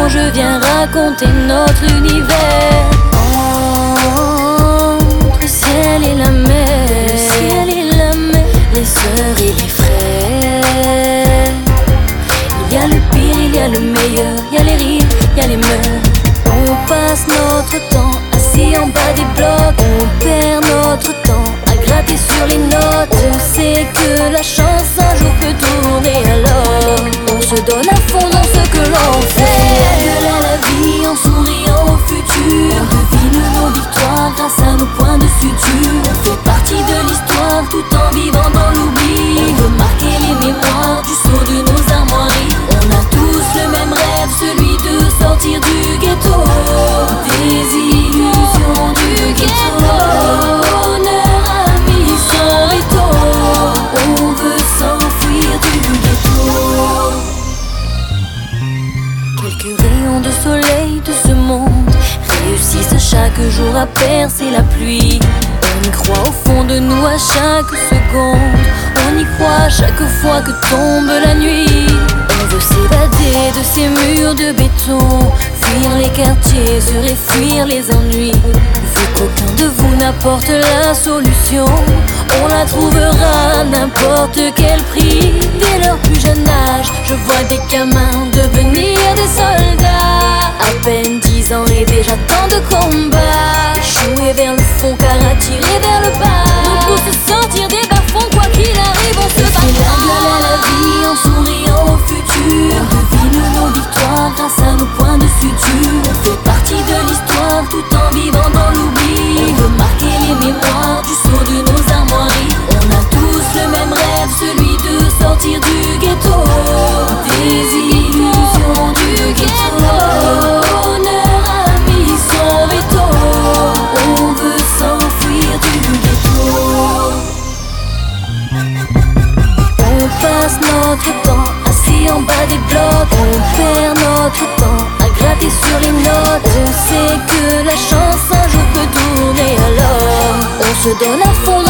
je viens raconter notre univers. Entre ciel et la mer, le ciel et la mer, les sœurs et les frères. Il y a le pire, il y a le meilleur, il y a les rires, il y a les meurs. On passe notre temps assis en bas des blocs, on perd notre temps à gratter sur les notes. On sait que la chance un jour peut tourner, alors on se donne à fond dans ce que l'on fait. On gueule à la vie en souriant au futur, on devine nos victoires grâce à nos points de suture. On fait partie de l'histoire tout en vivant dans l'oubli. On veut marquer les mémoires du sceau de nos armoiries. On a tous le même rêve, celui de sortir du ghetto, des illusions du ghetto. Honneur, amis, sans réto, on veut s'enfuir du ghetto. Quelques rayons de soleil de ce monde réussissent chaque jour à percer la pluie. On y croit au fond de nous à chaque seconde, on y croit chaque fois que tombe la nuit. On veut s'évader de ces murs de béton, fuir les quartiers, se réfuir les ennuis. Vu qu'aucun de vous n'apporte la solution, on la trouvera à n'importe quel prix. Dès leur plus jeune âge, je vois des gamins devenir des soldats. À peine 10 ans et déjà tant de combats. Échouer vers le fond car attirer vers le bas. Nous pousse sortir des bas-fonds, quoi qu'il arrive on se bat. On fait la gueule à la vie en souriant au futur. On devine nos victoires grâce à nos points de suture. On fait partie de l'histoire tout en vivant dans l'oubli. On veut marquer les mémoires du sceau de nos armoiries. On a tous le même rêve, celui de sortir du ghetto, des illusions du ghetto. Honneur, amis, sans veto, on veut s'enfuir du ghetto. On passe notre temps assis en bas des blocs, on perd notre temps à gratter sur les notes. On sait que la chance un jour peut tourner, alors on se donne à fond.